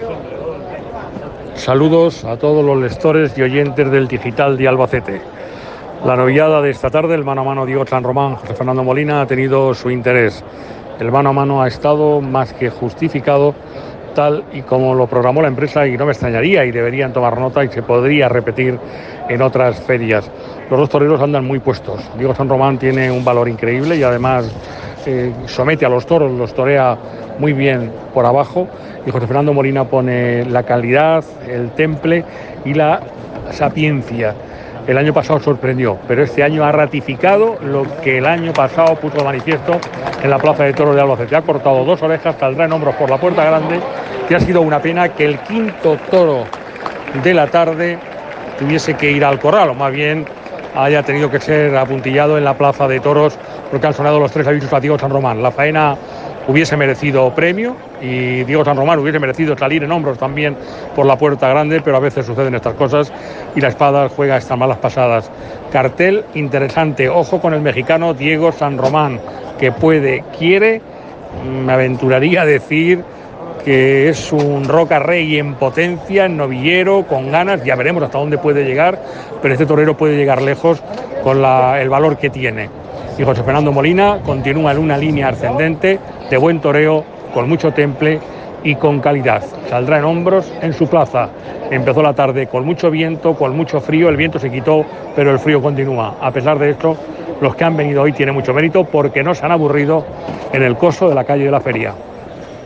Saludos a todos los lectores y oyentes del Digital de Albacete. La novillada de esta tarde, el mano a mano Diego San Román, José Fernando Molina, ha tenido su interés. El mano a mano ha estado más que justificado, tal y como lo programó la empresa, y no me extrañaría, y deberían tomar nota, y se podría repetir en otras ferias. Los dos toreros andan muy puestos. Diego San Román tiene un valor increíble y además somete a los toros, los torea muy bien por abajo, y José Fernando Molina pone la calidad, el temple y la sapiencia. El año pasado sorprendió, pero este año ha ratificado lo que el año pasado puso de manifiesto en la Plaza de Toros de Albacete. Ha cortado 2 orejas, saldrá en hombros por la puerta grande, y ha sido una pena que el quinto toro de la tarde tuviese que ir al corral, o más bien haya tenido que ser apuntillado en la Plaza de Toros, porque han sonado los 3 avisos a Diego San Román. La faena hubiese merecido premio y Diego San Román hubiese merecido salir en hombros también por la puerta grande, pero a veces suceden estas cosas y la espada juega estas malas pasadas. Cartel interesante, ojo con el mexicano Diego San Román, que quiere, me aventuraría a decir que es un Roca Rey en potencia, en novillero, con ganas. Ya veremos hasta dónde puede llegar, pero este torero puede llegar lejos con el valor que tiene. Y José Fernando Molina continúa en una línea ascendente de buen toreo, con mucho temple y con calidad. Saldrá en hombros en su plaza. Empezó la tarde con mucho viento, con mucho frío, el viento se quitó, pero el frío continúa. A pesar de esto, los que han venido hoy tienen mucho mérito porque no se han aburrido en el coso de la calle de la feria.